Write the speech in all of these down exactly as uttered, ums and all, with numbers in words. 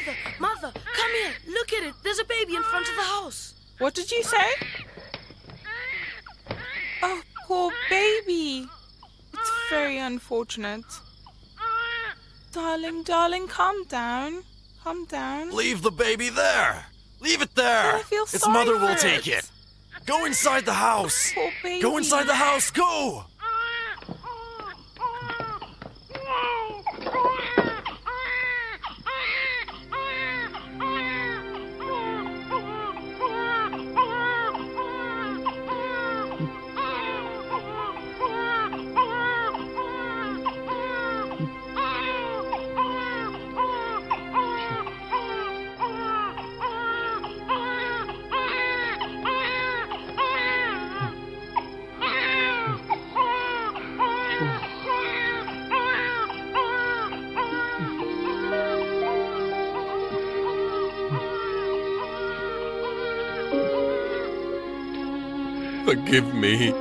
Mother, Mother, come here. Look at it. There's a baby in front of the house. What did you say? Oh, poor baby. It's very unfortunate. Darling, darling, calm down. Calm down. Leave the baby there. Leave it there. I feel Its sorry mother for will it. take it. Go inside the house. Poor baby. Go inside the house. Go. Forgive me.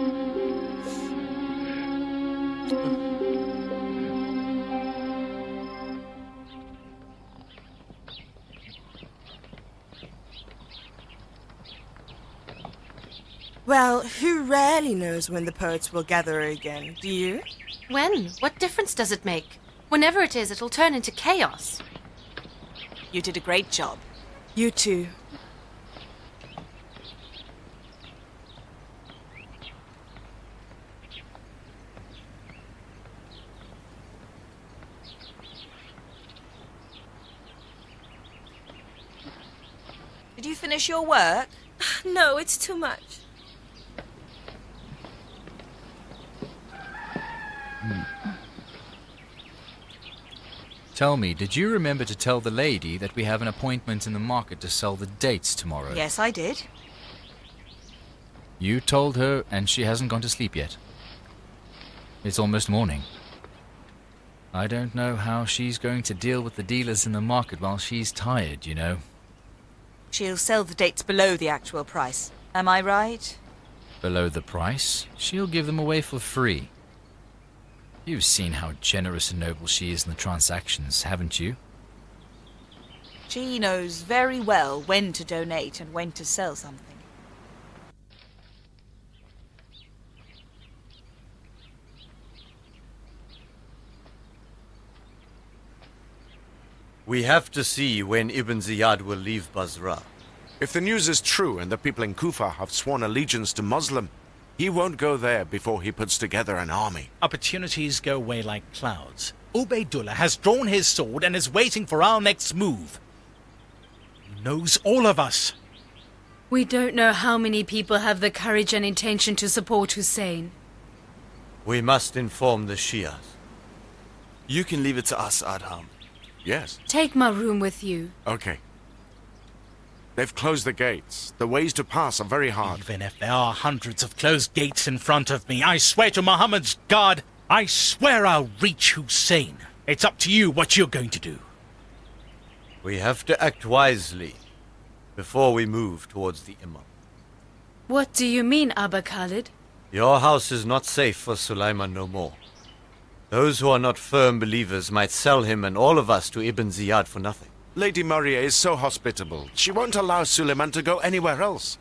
Well, who rarely knows when the poets will gather again? Do you? When? What difference does it make? Whenever it is, it'll turn into chaos. You did a great job. You too. Did you finish your work? No, it's too much. Tell me, did you remember to tell the lady that we have an appointment in the market to sell the dates tomorrow? Yes, I did. You told her, and she hasn't gone to sleep yet. It's almost morning. I don't know how she's going to deal with the dealers in the market while she's tired, you know. She'll sell the dates below the actual price. Am I right? Below the price, she'll give them away for free. You've seen how generous and noble she is in the transactions, haven't you? She knows very well when to donate and when to sell something. We have to see when Ibn Ziyad will leave Basra. If the news is true and the people in Kufa have sworn allegiance to Muslim, he won't go there before he puts together an army. Opportunities go away like clouds. Ubaydullah has drawn his sword and is waiting for our next move. He knows all of us. We don't know how many people have the courage and intention to support Hussein. We must inform the Shias. You can leave it to us, Adham. Yes. Take my room with you. Okay. They've closed the gates. The ways to pass are very hard. Even if there are hundreds of closed gates in front of me, I swear to Muhammad's God, I swear I'll reach Hussein. It's up to you what you're going to do. We have to act wisely before we move towards the Imam. What do you mean, Abba Khalid? Your house is not safe for Sulaiman no more. Those who are not firm believers might sell him and all of us to Ibn Ziyad for nothing. Lady Maria is so hospitable. She won't allow Suleiman to go anywhere else.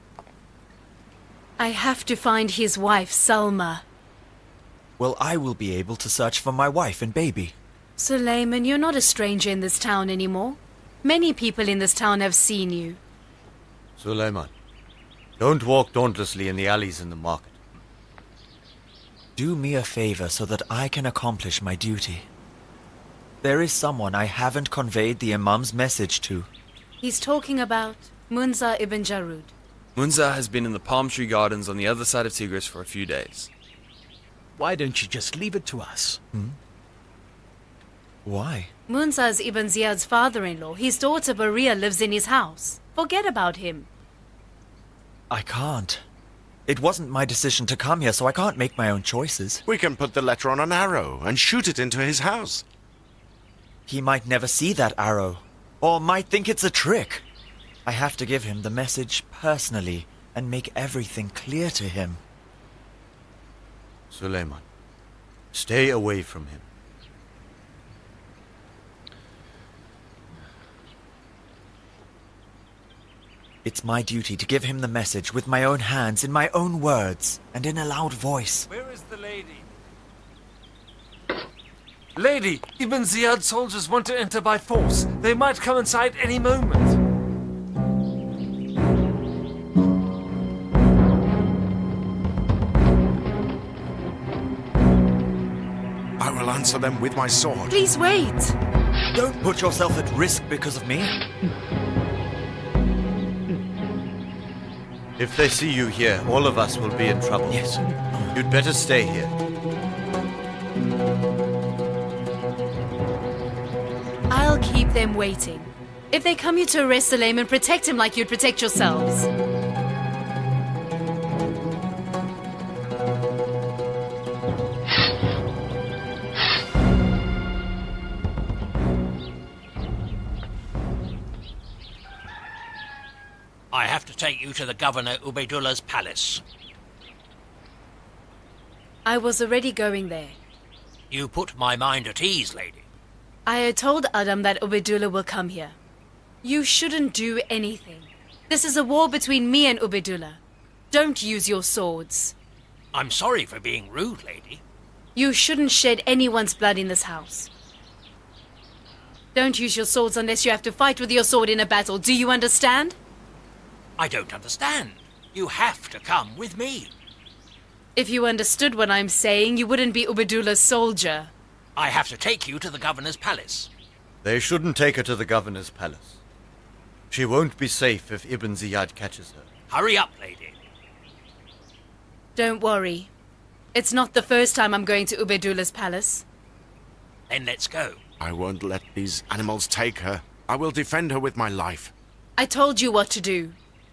I have to find his wife, Salma. Well, I will be able to search for my wife and baby. Suleiman, you're not a stranger in this town anymore. Many people in this town have seen you. Sulaiman, don't walk dauntlessly in the alleys in the market. Do me a favor so that I can accomplish my duty. There is someone I haven't conveyed the Imam's message to. He's talking about Munza ibn Jarud. Munza has been in the palm tree gardens on the other side of Tigris for a few days. Why don't you just leave it to us? Hmm? Why? Munza's Ibn Ziyad's father-in-law. His daughter Baria lives in his house. Forget about him. I can't. It wasn't my decision to come here, so I can't make my own choices. We can put the letter on an arrow and shoot it into his house. He might never see that arrow, or might think it's a trick. I have to give him the message personally and make everything clear to him. Suleiman, stay away from him. It's my duty to give him the message with my own hands, in my own words, and in a loud voice. Where is the lady? Lady, Ibn Ziyad's soldiers want to enter by force. They might come inside any moment. I will answer them with my sword. Please wait. Don't put yourself at risk because of me. If they see you here, all of us will be in trouble. Yes. You'd better stay here. I'll keep them waiting. If they come here to arrest Suleiman, protect him like you'd protect yourselves. I have to take you to the Governor Ubaidullah's palace. I was already going there. You put my mind at ease, lady. I had told Adam that Ubaidullah will come here. You shouldn't do anything. This is a war between me and Ubaidullah. Don't use your swords. I'm sorry for being rude, lady. You shouldn't shed anyone's blood in this house. Don't use your swords unless you have to fight with your sword in a battle. Do you understand? I don't understand. You have to come with me. If you understood what I'm saying, you wouldn't be Ubaidullah's soldier. I have to take you to the Governor's palace. They shouldn't take her to the Governor's palace. She won't be safe if Ibn Ziyad catches her. Hurry up, lady. Don't worry. It's not the first time I'm going to Ubaidullah's palace. Then let's go. I won't let these animals take her. I will defend her with my life. I told you what to do.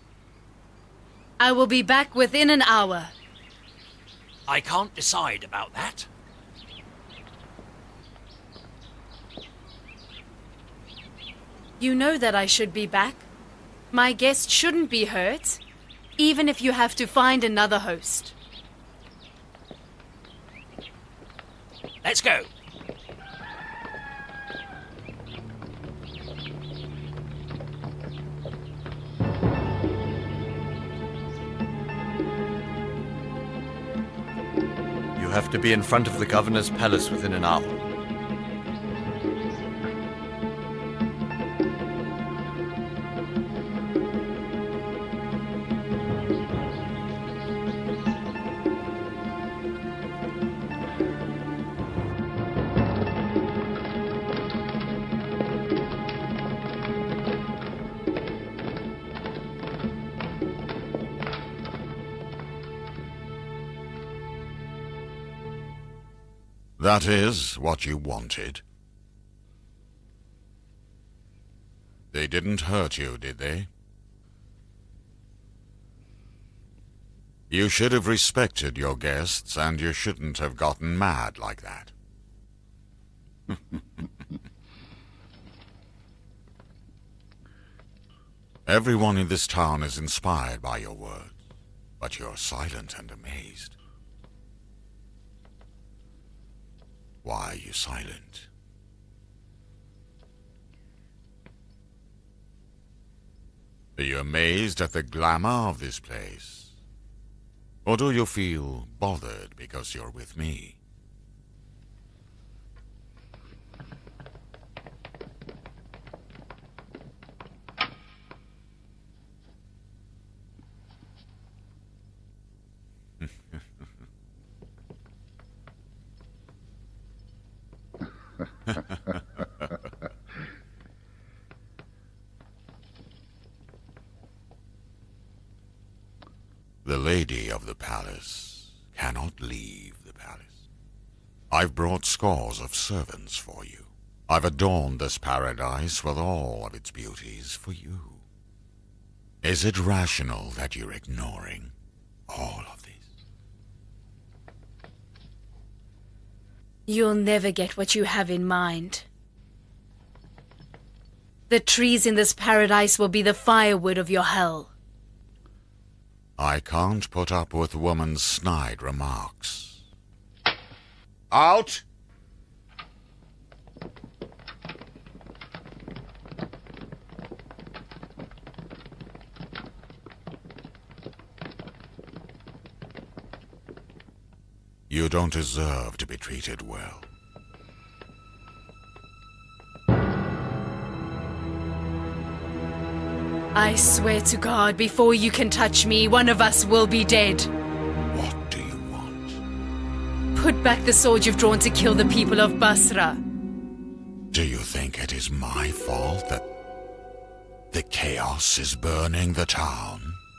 I will be back within an hour. I can't decide about that. You know that I should be back. My guest shouldn't be hurt, even if you have to find another host. Let's go. You have to be in front of the Governor's palace within an hour. That is what you wanted. They didn't hurt you, did they? You should have respected your guests, and you shouldn't have gotten mad like that. Everyone in this town is inspired by your words, but you're silent and amazed. Why are you silent? Are you amazed at the glamour of this place? Or do you feel bothered because you're with me? The lady of the palace cannot leave the palace. I've brought scores of servants for you. I've adorned this paradise with all of its beauties for you. Is it rational that you're ignoring all of this? You'll never get what you have in mind. The trees in this paradise will be the firewood of your hell. I can't put up with woman's snide remarks. Out! You don't deserve to be treated well. I swear to God, before you can touch me, one of us will be dead. What do you want? Put back the sword you've drawn to kill the people of Basra. Do you think it is my fault that the chaos is burning the town?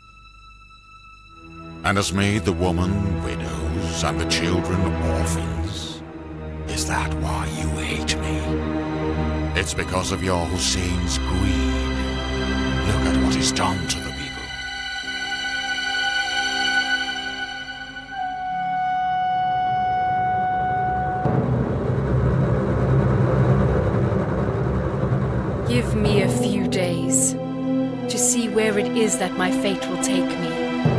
And has made the women widows and the children orphans? Is that why you hate me? It's because of your Hussein's greed. Look at what he's done to the people. Give me a few days to see where it is that my fate will take me.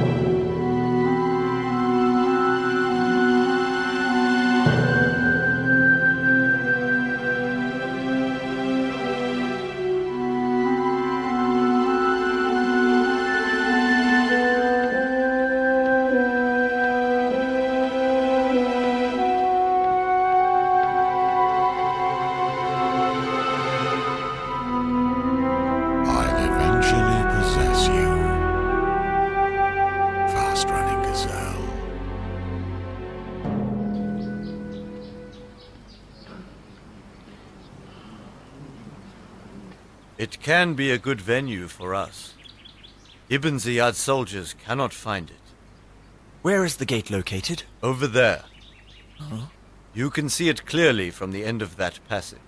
It can be a good venue for us. Ibn Ziyad's soldiers cannot find it. Where is the gate located? Over there. Huh? You can see it clearly from the end of that passage.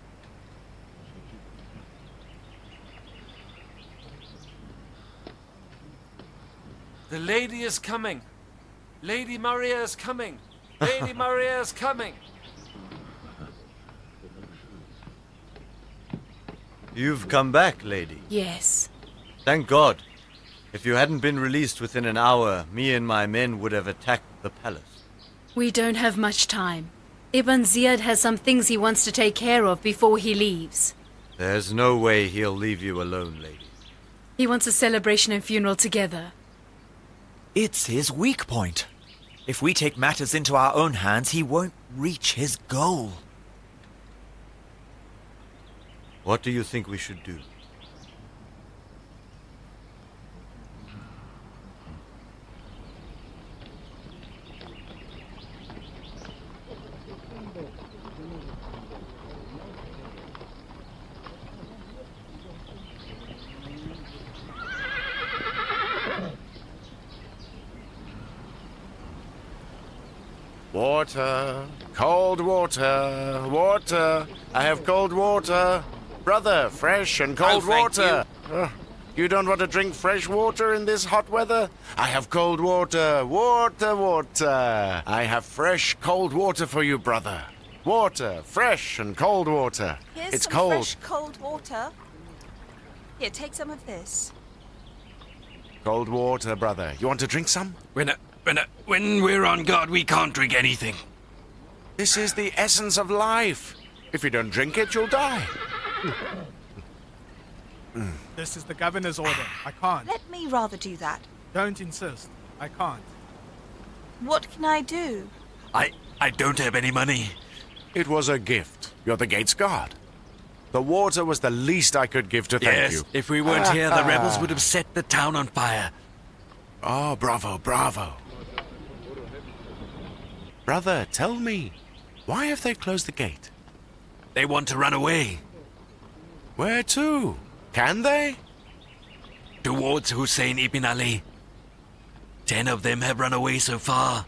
The lady is coming. Lady Maria is coming. Lady Maria is coming. You've come back, lady. Yes. Thank God. If you hadn't been released within an hour, me and my men would have attacked the palace. We don't have much time. Ibn Ziyad has some things he wants to take care of before he leaves. There's no way he'll leave you alone, lady. He wants a celebration and funeral together. It's his weak point. If we take matters into our own hands, he won't reach his goal. What do you think we should do? Water, cold water, water. I have cold water. Brother, fresh and cold Oh, thank water. You. Uh, you don't want to drink fresh water in this hot weather? I have cold water, water, water. I have fresh, cold water for you, brother. Water, fresh and cold water. Here's it's some cold. fresh, cold water. Here, take some of this. Cold water, brother. You want to drink some? When, uh, when, uh, when we're on guard, we can't drink anything. This is the essence of life. If you don't drink it, you'll die. This is the governor's order. I can't. Let me rather do that. Don't insist. I can't. What can I do? I, I don't have any money. It was a gift. You're the gate's guard. The water was the least I could give to thank yes, you. If we weren't here, the rebels would have set the town on fire. Oh, bravo, bravo. Brother, tell me, why have they closed the gate? They want to run away. Where to? Can they? Towards Hussein ibn Ali. Ten of them have run away so far.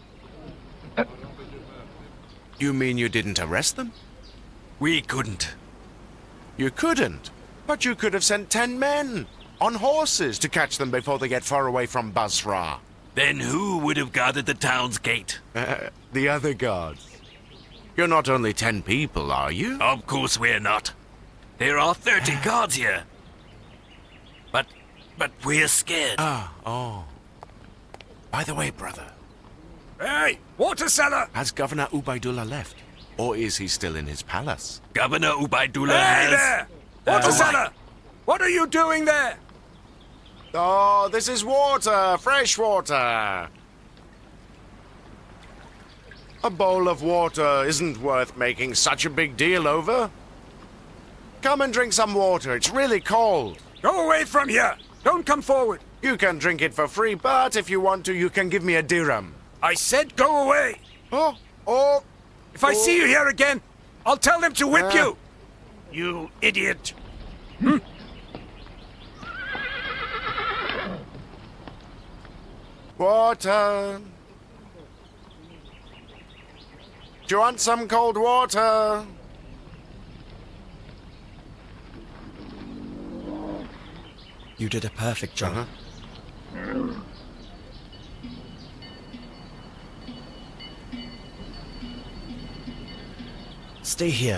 You mean you didn't arrest them? We couldn't. You couldn't? But you could have sent ten men on horses to catch them before they get far away from Basra. Then who would have guarded the town's gate? Uh, the other guards. You're not only ten people, are you? Of course we're not. There are thirty guards here. But, but we're scared. Ah, oh. By the way, brother. Hey, water seller! Has Governor Ubaidullah left? Or is he still in his palace? Governor Ubaidullah hey has... there! Water uh, seller! What are you doing there? Oh, this is water! Fresh water! A bowl of water isn't worth making such a big deal over. Come and drink some water. It's really cold. Go away from here. Don't come forward. You can drink it for free, but if you want to, you can give me a dirham. I said go away. Oh, oh. If I oh. see you here again, I'll tell them to whip Uh. you. You idiot. Hmm? Water. Do you want some cold water? You did a perfect job. Uh-huh. Stay here.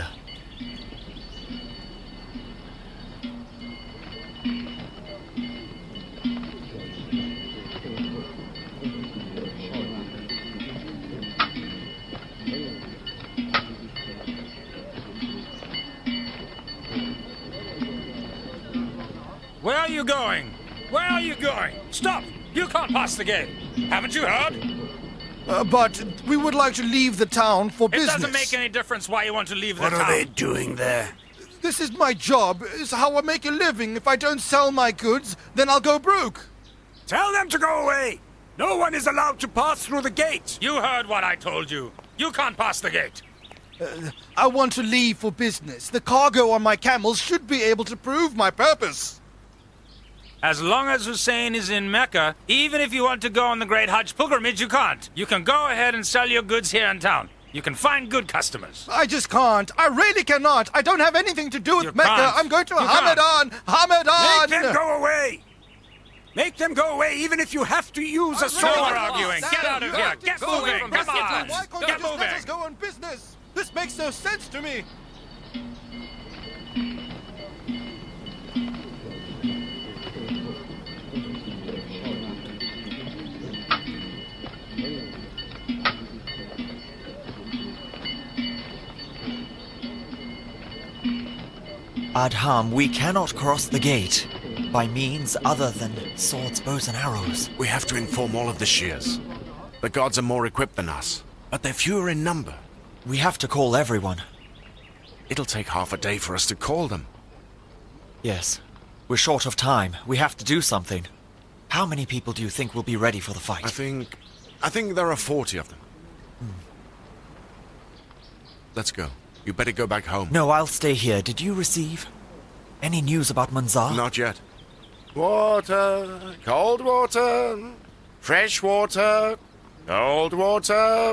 Where are you going? Where are you going? Stop! You can't pass the gate. Haven't you heard? Uh, but we would like to leave the town for It business. doesn't make any difference why you want to leave What the are town. they doing there? This is my job. It's how I make a living. If I don't sell my goods, then I'll go broke. Tell them to go away. No one is allowed to pass through the gate. You heard what I told you. You can't pass the gate. Uh, I want to leave for business. The cargo on my camels should be able to prove my purpose. As long as Hussein is in Mecca, even if you want to go on the Great Hajj pilgrimage, you can't. You can go ahead and sell your goods here in town. You can find good customers. I just can't. I really cannot. I don't have anything to do with You Mecca. can't. I'm going to You can't. Hamadan. Hamadan. Make them go away. Make them go away, even if you have to use a sword. No more arguing. Get out of here. Get Go away moving. from Come business. on. Why can't Get you just let us moving. go on business? This makes no sense to me. Adham, we cannot cross the gate by means other than swords, bows, and arrows. We have to inform all of the Shears. The gods are more equipped than us, but they're fewer in number. We have to call everyone. It'll take half a day for us to call them. Yes. We're short of time. We have to do something. How many people do you think will be ready for the fight? I think... I think there are forty of them. Hmm. Let's go. You better go back home. No, I'll stay here. Did you receive any news about Manzar? Not yet. Water, cold water, fresh water, cold water.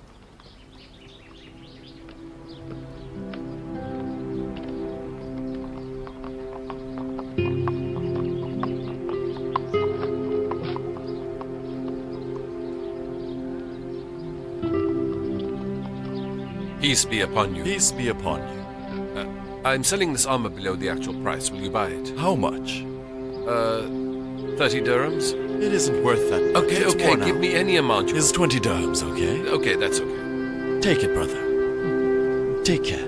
Peace be upon you. Peace be upon you. Uh, I'm selling this armor below the actual price. Will you buy it? How much? Uh, thirty dirhams. It isn't worth that. Okay, It's okay. more now. Give me any amount you It's twenty dirhams, okay? Okay, that's okay. Take it, brother. Take care.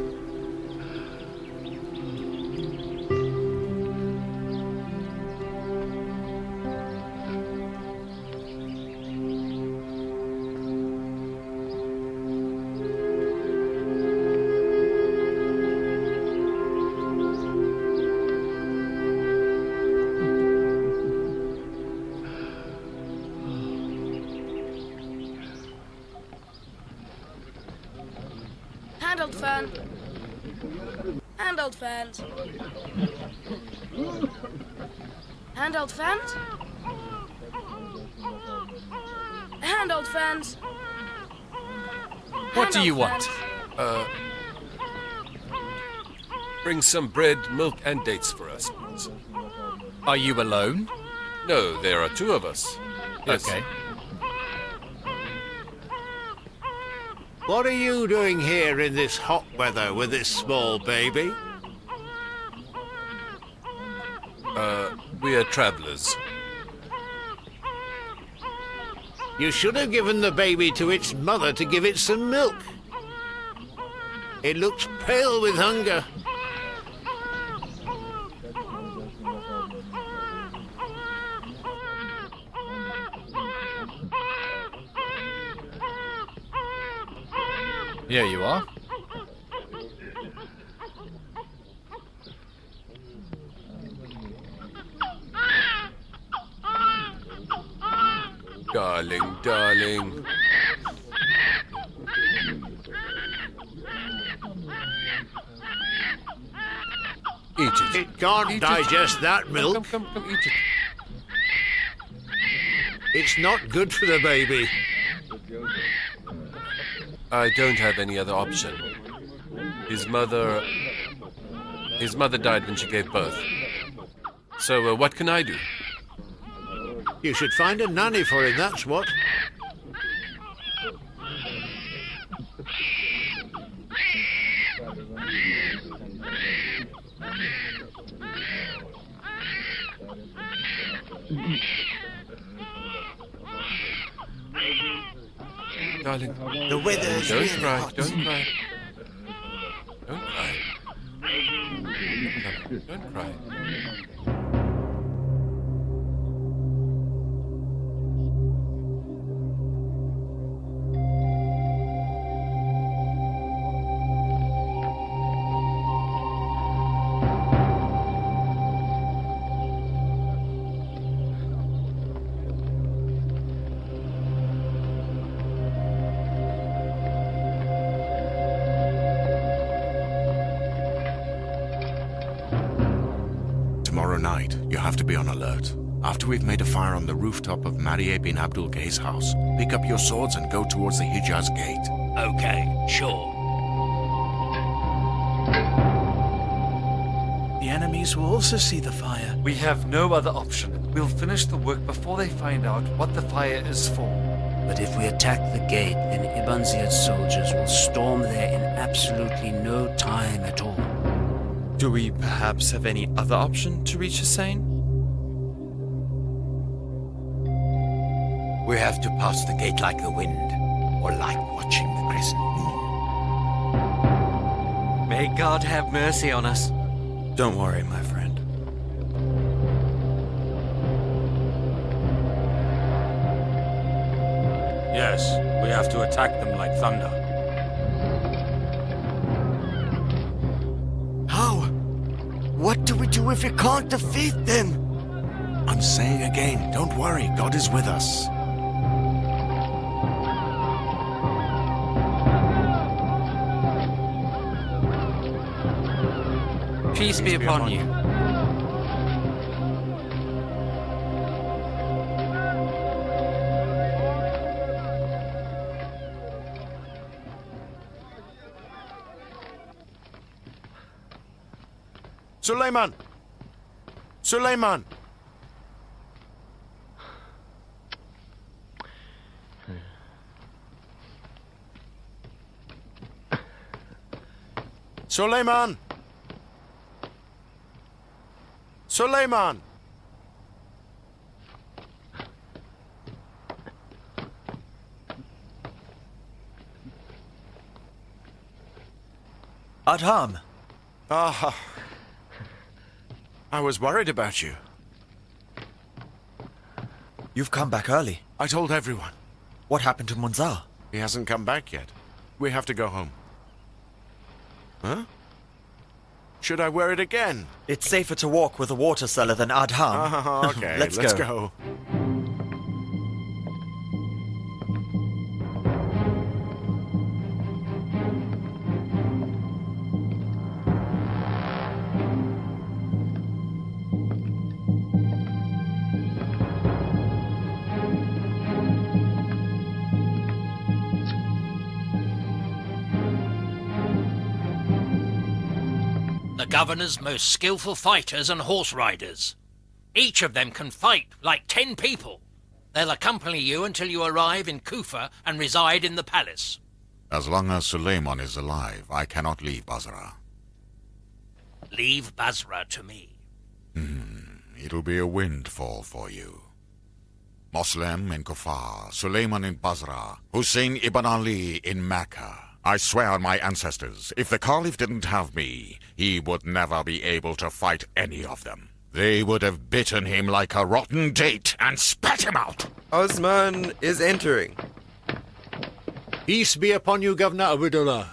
Handheld fan. Handheld fans. Handheld fans. Handheld fans. What do you Handheld want? fans. Uh, bring some bread, milk, and dates for us, please. Are you alone? No, there are two of us. Yes. Okay. What are you doing here in this hot weather with this small baby? Uh, we are travelers. You should have given the baby to its mother to give it some milk. It looks pale with hunger. Here you are. Darling, darling. Eat it. It can't Eat digest it. that milk. Come, come, come, eat it. It's not good for the baby. I don't have any other option. His mother... His mother died when she gave birth. So, uh, what can I do? You should find a nanny for him, that's what. Darling. The weather's Don't really cry, hot. don't cry. Don't cry. Don't cry. Tomorrow night, you have to be on alert. After we've made a fire on the rooftop of Marieh bin Abdul Gay's house, pick up your swords and go towards the Hijaz gate. Okay, sure. The enemies will also see the fire. We have no other option. We'll finish the work before they find out what the fire is for. But if we attack the gate, then Ibn Ziyad's soldiers will storm there in absolutely no time at all. Do we perhaps have any other option to reach Hussein? We have to pass the gate like the wind, or like watching the crescent moon. May God have mercy on us. Don't worry, my friend. Yes, we have to attack them like thunder. How? What do we do if we can't defeat them? I'm saying again, don't worry, God is with us. Peace be upon you. Suleiman! Suleiman! Suleiman! Suleiman! Adham! Ah, I was worried about you. You've come back early. I told everyone. What happened to Munzar? He hasn't come back yet. We have to go home. Huh? Should I wear it again? It's safer to walk with a water cellar than Adham. Ah, okay, let's, let's go. go. The governor's most skillful fighters and horse riders. Each of them can fight like ten people. They'll accompany you until you arrive in Kufa and reside in the palace. As long as Suleiman is alive, I cannot leave Basra. Leave Basra to me. Hmm, it'll be a windfall for you. Moslem in Kufar, Suleiman in Basra, Hussein ibn Ali in Mecca. I swear on my ancestors, if the Caliph didn't have me, he would never be able to fight any of them. They would have bitten him like a rotten date and spat him out. Osman is entering. Peace be upon you, Governor Ubedullah.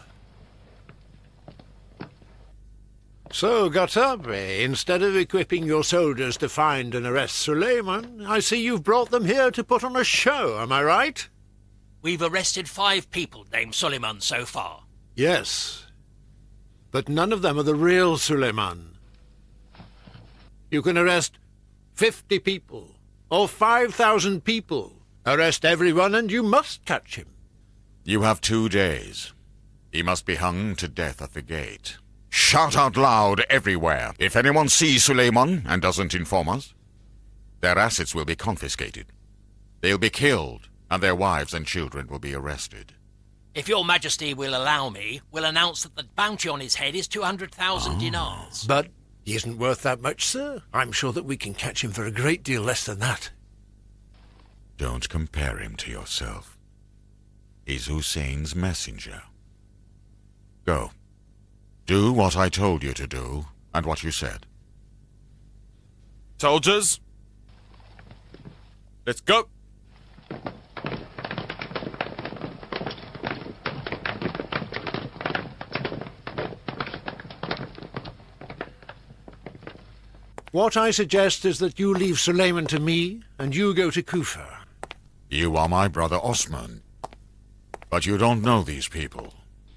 So, Gatabe, instead of equipping your soldiers to find and arrest Suleiman, I see you've brought them here to put on a show, am I right? We've arrested five people named Suleiman so far. Yes, but none of them are the real Suleiman. You can arrest fifty people, or five thousand people. Arrest everyone and you must catch him. You have two days. He must be hung to death at the gate. Shout out loud everywhere. If anyone sees Suleiman and doesn't inform us, their assets will be confiscated. They'll be killed, and their wives and children will be arrested. If your majesty will allow me, we'll announce that the bounty on his head is two hundred thousand dinars. But he isn't worth that much, sir. I'm sure that we can catch him for a great deal less than that. Don't compare him to yourself. He's Hussein's messenger. Go. Do what I told you to do, and what you said. Soldiers, let's go. What I suggest is that you leave Suleiman to me, and you go to Kufa. You are my brother Osman, but you don't know these people.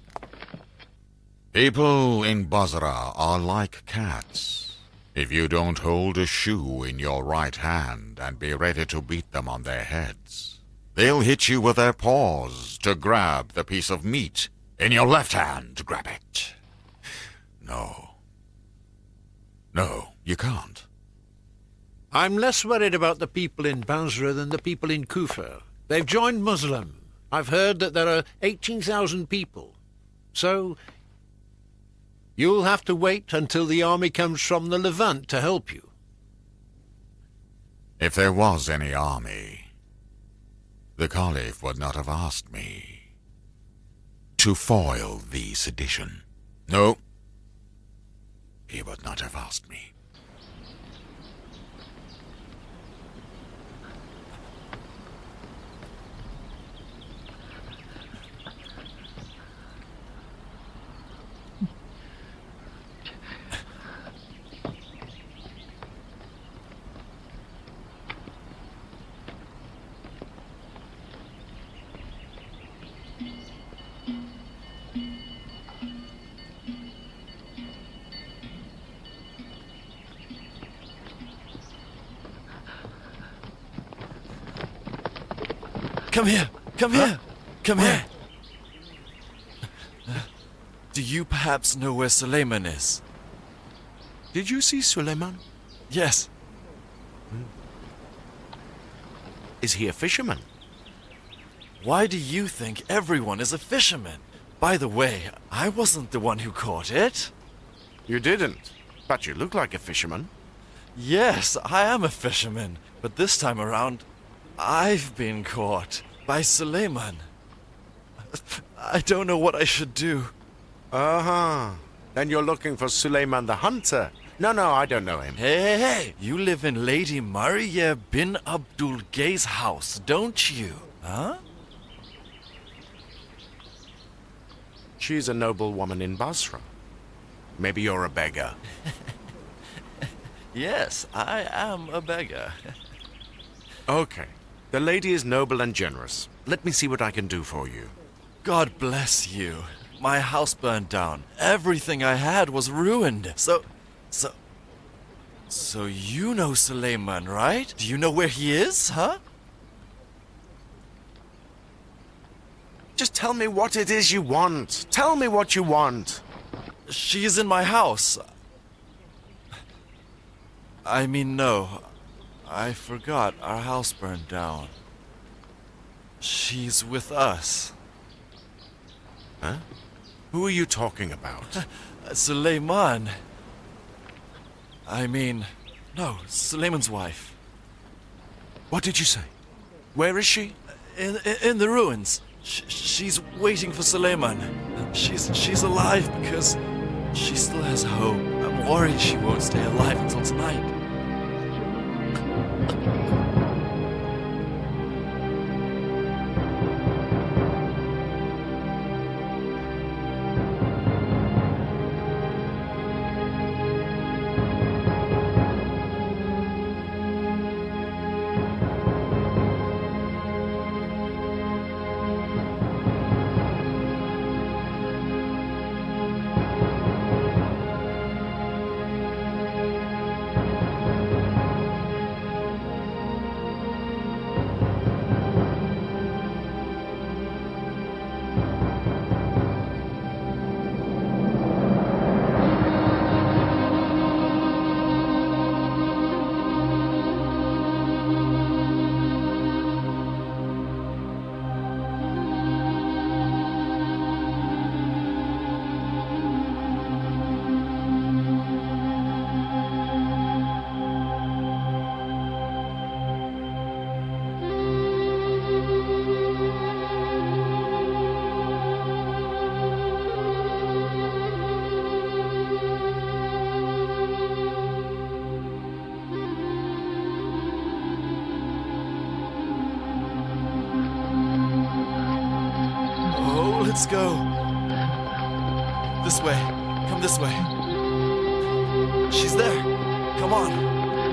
People in Basra are like cats. If you don't hold a shoe in your right hand and be ready to beat them on their heads, they'll hit you with their paws to grab the piece of meat in your left hand to grab it. No. No, you can't. I'm less worried about the people in Basra than the people in Kufa. They've joined Muslim. I've heard that there are eighteen thousand people. So you'll have to wait until the army comes from the Levant to help you. If there was any army, the Caliph would not have asked me to foil the sedition. No, he would not have asked me. Come here! Come here! Come here! Do you perhaps know where Suleiman is? Did you see Suleiman? Yes. Is he a fisherman? Why do you think everyone is a fisherman? By the way, I wasn't the one who caught it. You didn't, but you look like a fisherman. Yes, I am a fisherman, but this time around, I've been caught by Suleiman. I don't know what I should do. Uh-huh. Then you're looking for Suleiman the hunter. No, no, I don't know him. Hey, hey, hey! You live in Lady Maria bin Abdul Gay's house, don't you? Huh? She's a noble woman in Basra. Maybe you're a beggar. Yes, I am a beggar. Okay. The lady is noble and generous. Let me see what I can do for you. God bless you. My house burned down. Everything I had was ruined. So, so, so you know Suleiman, right? Do you know where he is, huh? Just tell me what it is you want. Tell me what you want. She's in my house. I mean, no. I forgot our house burned down. She's with us. Huh? Who are you talking about? Suleiman. I mean, no, Suleiman's wife. What did you say? Where is she? In in, in the ruins. Sh she's waiting for Suleiman. She's she's alive because she still has hope. I'm worried she won't stay alive until tonight. Let's go. This way. Come this way. She's there. Come on.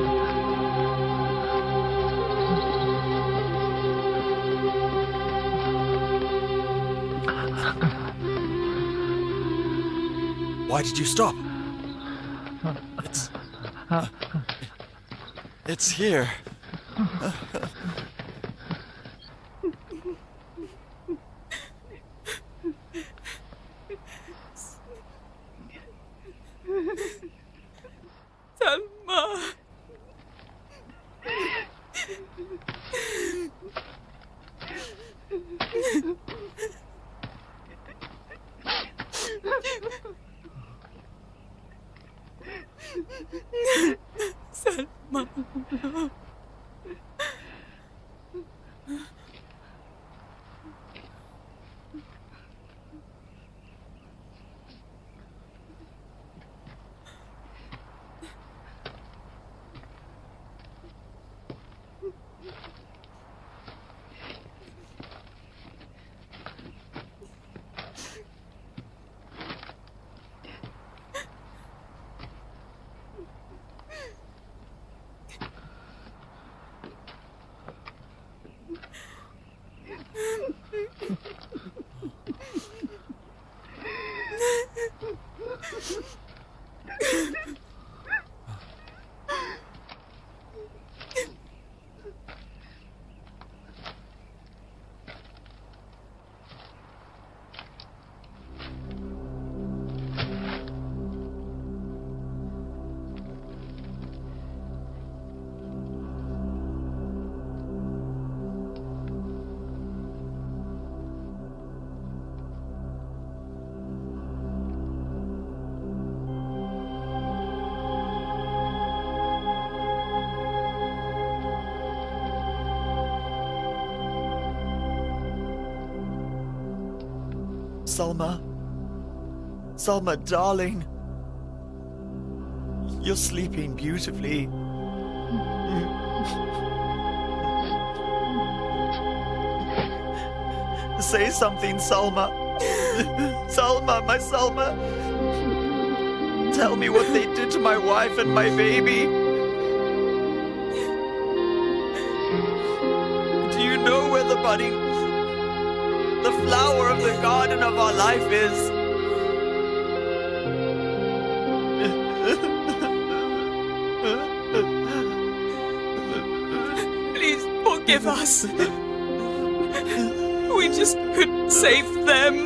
Why did you stop? It's... It's here. Salma. Salma. Salma. Salma, darling. You're sleeping beautifully. Say something, Salma. Salma, my Salma. Tell me what they did to my wife and my baby. Do you know where the budding, the flower of the garden of our life is? Please forgive us. We just couldn't save them.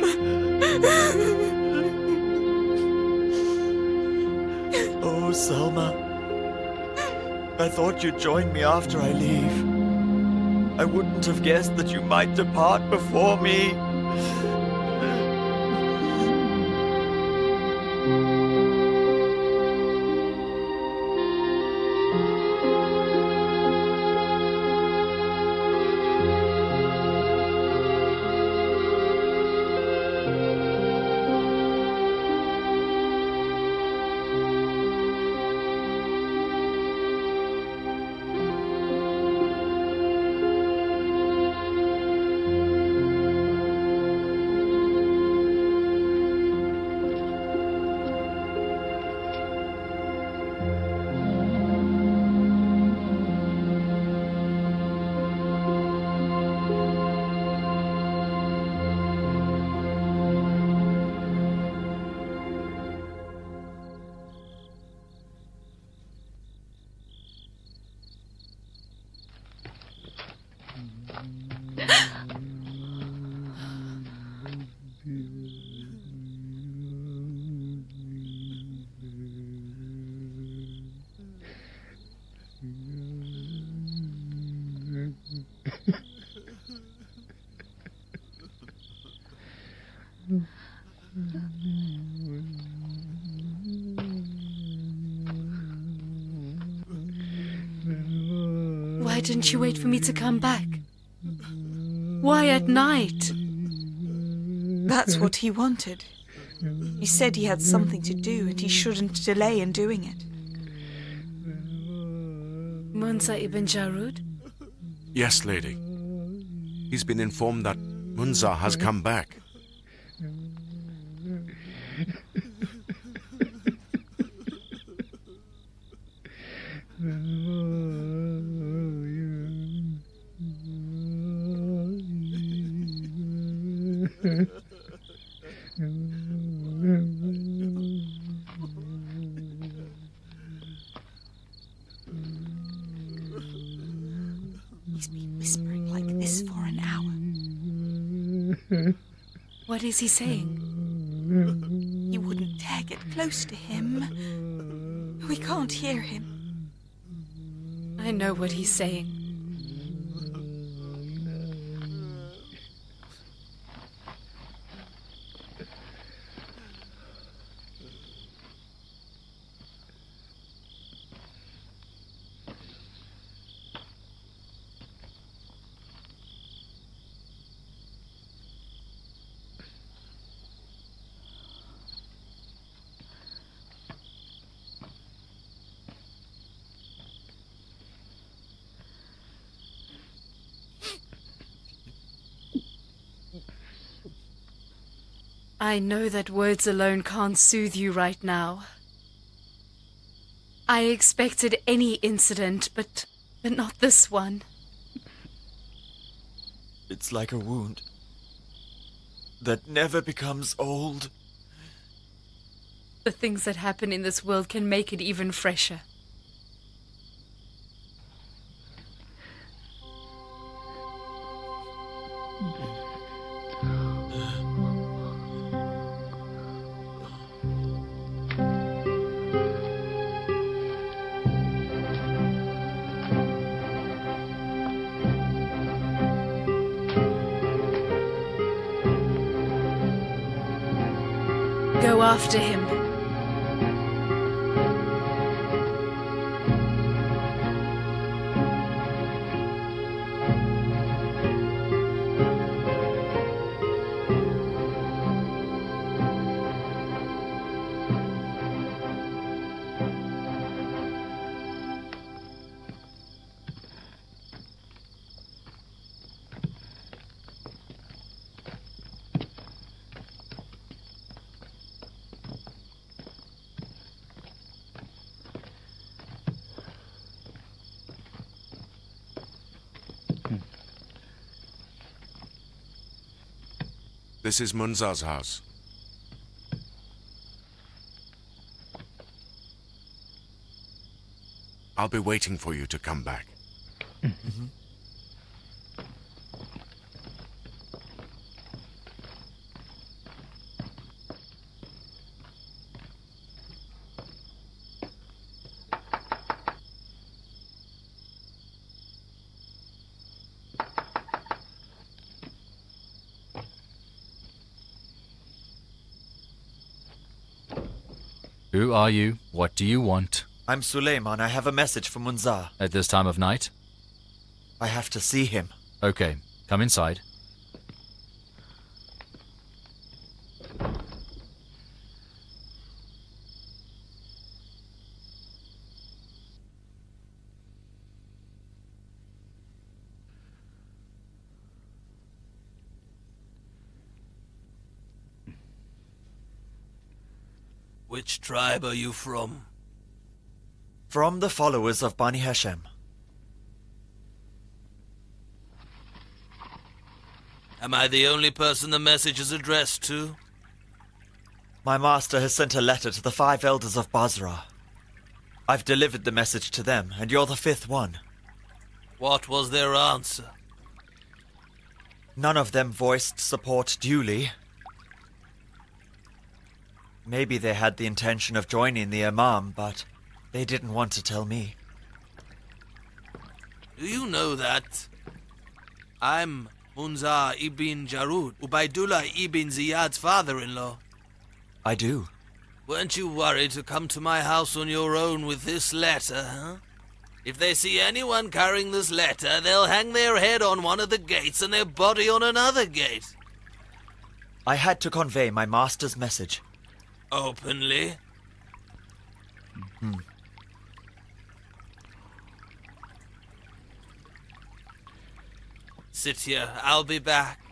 Oh, Salma. I thought you'd join me after I leave. I wouldn't have guessed that you might depart before me. Why didn't you wait for me to come back? Why at night? That's what he wanted. He said he had something to do and he shouldn't delay in doing it. Munza ibn Jarud? Yes, lady. He's been informed that Munza has come back. He's been whispering like this for an hour. What is he saying? You wouldn't dare get close to him. We can't hear him. I know what he's saying. I know that words alone can't soothe you right now. I expected any incident, but, but not this one. It's like a wound that never becomes old. The things that happen in this world can make it even fresher. Go after him. This is Munza's house. I'll be waiting for you to come back. Mm-hmm. Who are you? What do you want? I'm Suleiman. I have a message for Munza. At this time of night? I have to see him. Okay, come inside. Which tribe are you from? From the followers of Bani Hashem. Am I the only person the message is addressed to? My master has sent a letter to the five elders of Basra. I've delivered the message to them, and you're the fifth one. What was their answer? None of them voiced support duly. Maybe they had the intention of joining the Imam, but they didn't want to tell me. Do you know that? I'm Munza ibn Jarud, Ubaidullah ibn Ziyad's father-in-law. I do. Weren't you worried to come to my house on your own with this letter, huh? If they see anyone carrying this letter, they'll hang their head on one of the gates and their body on another gate. I had to convey my master's message. Openly? Hmm. Sit here. I'll be back.